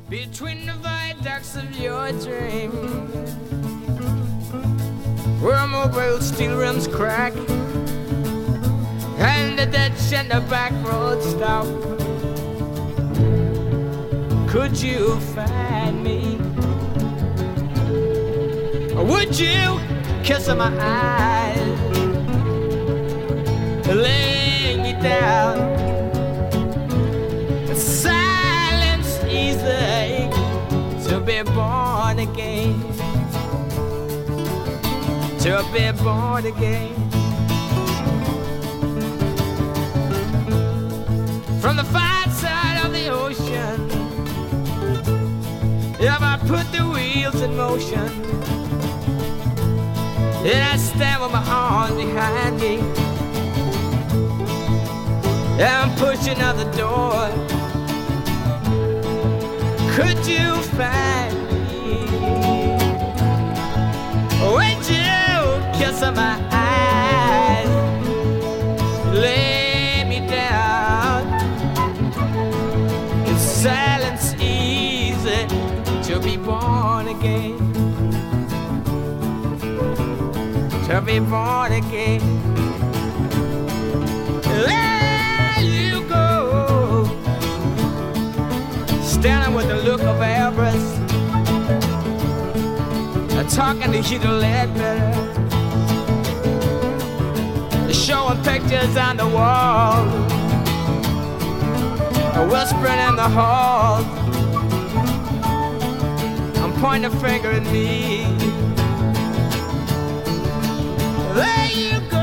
between the viaducts of your dream, where mobile steel rims crack and the ditch and the back road stop. Could you find me? Or would you kiss my eyes, lay me down? Silence easy to be born again, to be born again. From the far side of the ocean, if I put the wheels in motion, and I stand with my arms behind me, and I'm pushing out the door, could you find me? Would you kiss my eyes, lay me down? In silence easy to be born again, to be born again. There you go, standing with the look of avarice, talking to you to let better, showing pictures on the wall, whispering in the hall. I'm pointing a finger at me. There you go.